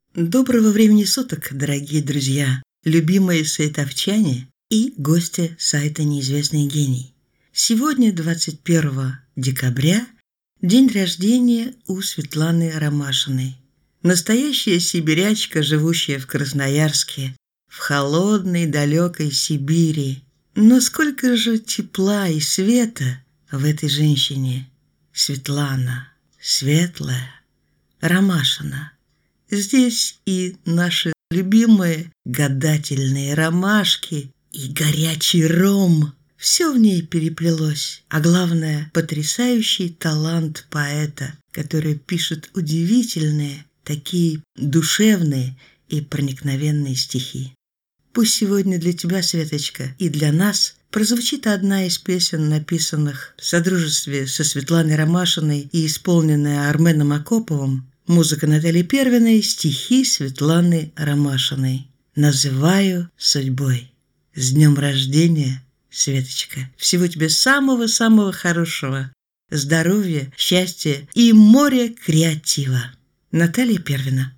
Доброго времени суток, дорогие друзья, любимые саитовчане и гости сайта «Неизвестный гений». Сегодня, 21 декабря, день рождения у Светланы Ромашиной. Настоящая сибирячка, живущая в Красноярске, в холодной далекой Сибири. Но сколько же тепла и света в этой женщине. Светлана, светлая, Ромашина. Здесь и наши любимые гадательные ромашки, и горячий ром. Все в ней переплелось. А главное, потрясающий талант поэта, который пишет удивительные, такие душевные и проникновенные стихи. Пусть сегодня для тебя, Светочка, и для нас прозвучит одна из песен, написанных в содружестве со Светланой Ромашиной и исполненная Арменом Акоповым. Музыка Натальи Первиной, стихи Светланы Ромашиной. «Называю судьбой». С днем рождения, Светочка. Всего тебе самого-самого хорошего. Здоровья, счастья и море креатива. Наталья Первина.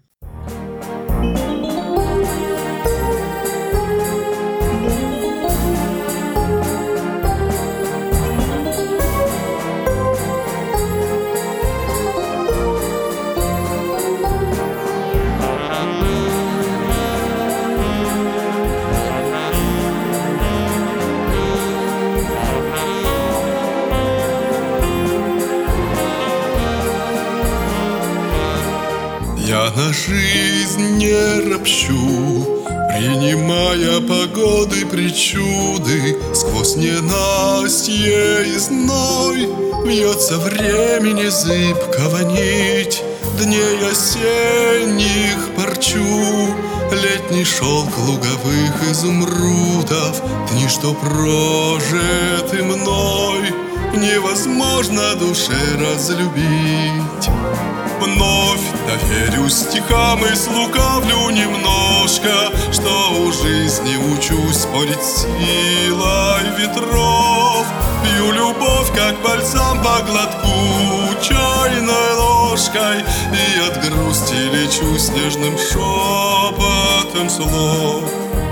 Я на жизнь не ропщу, принимая погоды причуды. Сквозь ненастье и зной вьется времени зыбкого нить. Дней осенних парчу летний шелк луговых изумрудов. Дни, что прожиты мной, невозможно душе разлюбить. Вновь доверюсь стихам и слукавлю немножко, что у жизни учусь спорить силой ветров. Пью любовь, как бальзам по глотку чайной ложкой, и от грусти лечусь нежным шепотом слов.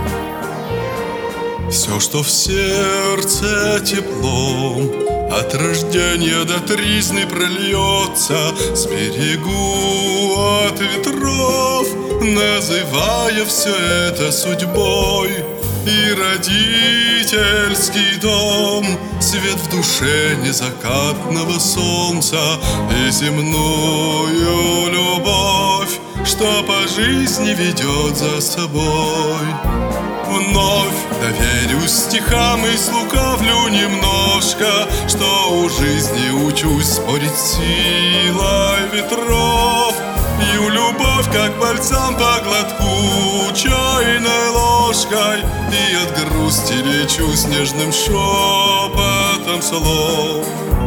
Все, что в сердце теплом от рождения до тризны прольется, сберегу от ветров, называя все это судьбой. И родительский дом, свет в душе незакатного солнца, и земную любовь, что по жизни ведет за собой. Вновь доверюсь стихам и слукавлю немножко, что у жизни учусь спорить силой ветров. Пью любовь, как бальзам по глотку чайной ложкой, и от грусти лечусь нежным шепотом слов.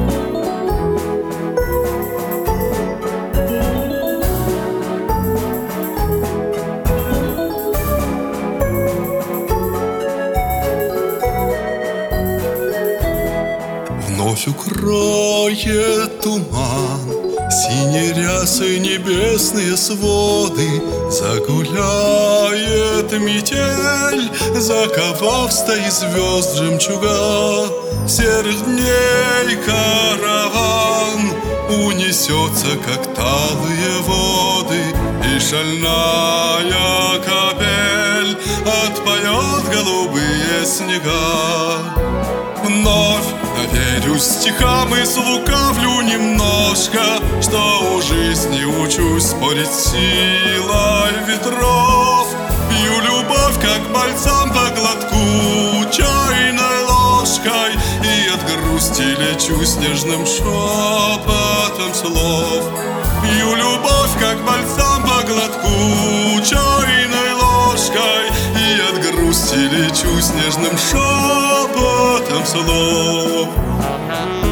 Вновь укроет туман синие рясы небесные своды, загуляет метель, заковав стаи звезд жемчуга. Серых дней караван унесется, как талые воды, и шальная капель отпоет голубые снега. Вновь доверюсь стихам и слукавлю немножко, что у жизни учусь спорить силой ветров. Пью любовь, как бальзам по глотку чайной ложкой, и от грусти лечусь нежным шепотом слов. Пью любовь, как бальзам по глотку чайной ложкой, и от грусти лечусь нежным шепотом слов.